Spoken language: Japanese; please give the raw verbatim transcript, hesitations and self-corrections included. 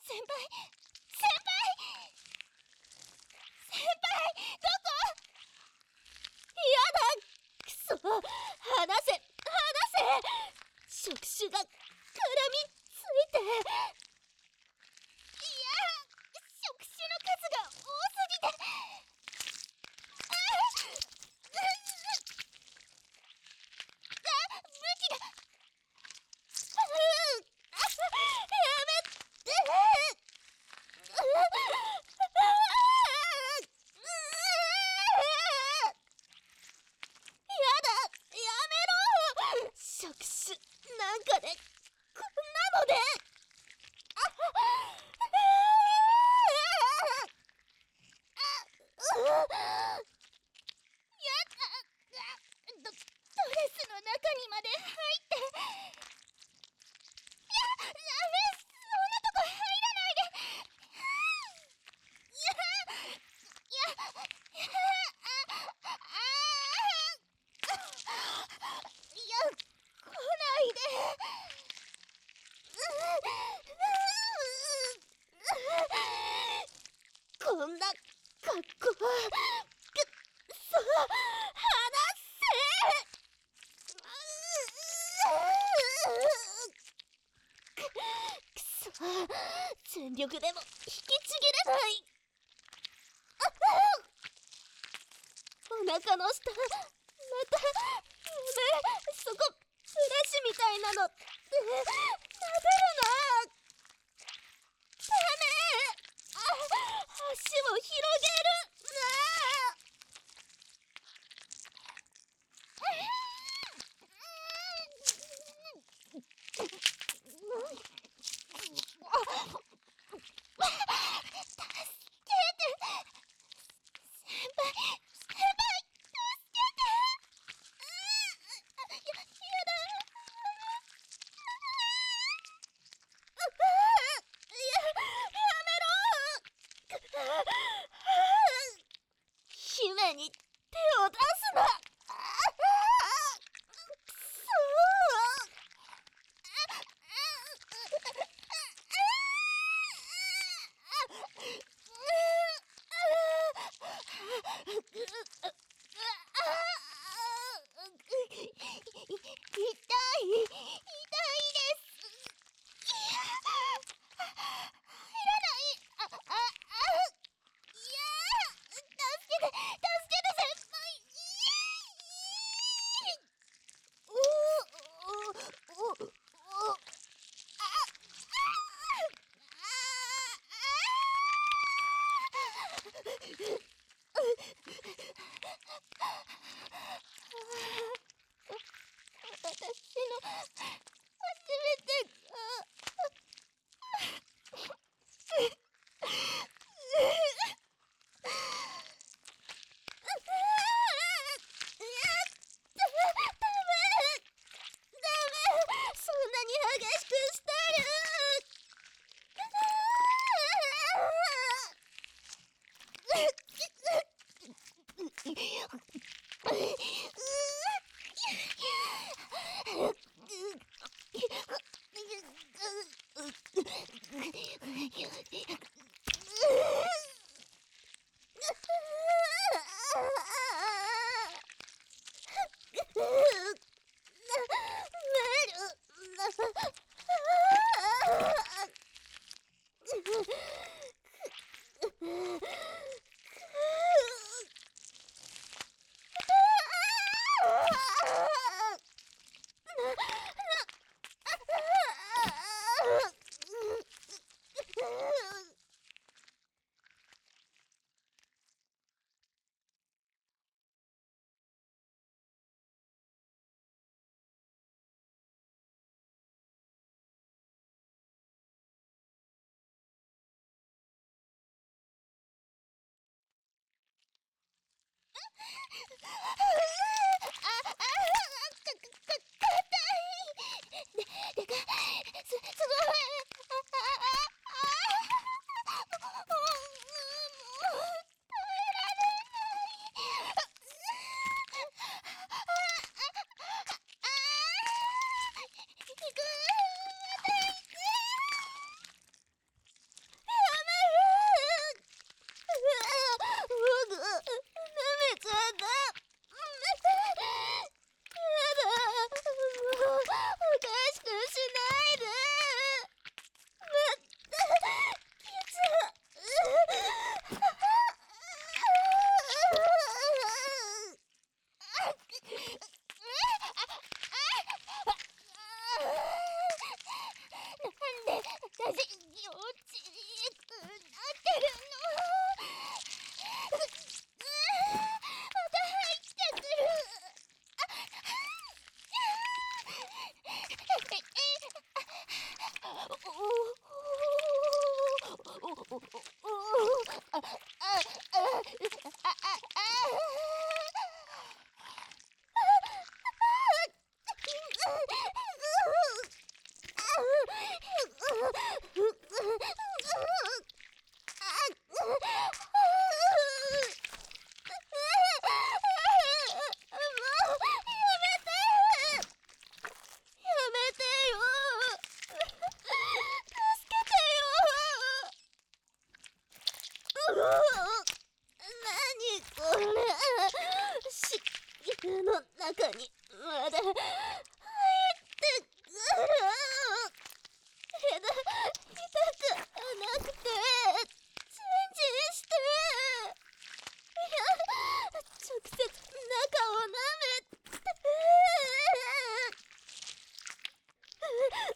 先輩先輩先輩どこ？やだ、くそ、離せ離せ、触手が絡みついて、いや、触手の数が多すぎて、ああ、武器が、あやめて、やだ、やめろ、触手なんかでこんなので、あああ、やだ、ドドレスの中にまで入って、いや、ダメ、そんなとこ入らないで、いや、いや、いや、ああいや、来ないで、こんな格好、くそ、離せ、くそ、全力でも引きちぎれない。お腹の下、また、ね、そこ、フレッシュみたいなの、なでるな。ダメ、あ、足を広げるな。姫に手を出すな。ああ、くそ痛い、痛いです。入らない。あ、あ、あ、いやー、助けて、助けて先輩。おおおお、あ、私の初めてがそんなに激しくしたる。 幼稚くなってるの。ううまた入ってくる。何これ、し湯の中にまだ入ってくる。けど痛くなくてチェンジして、いや直接中を舐めて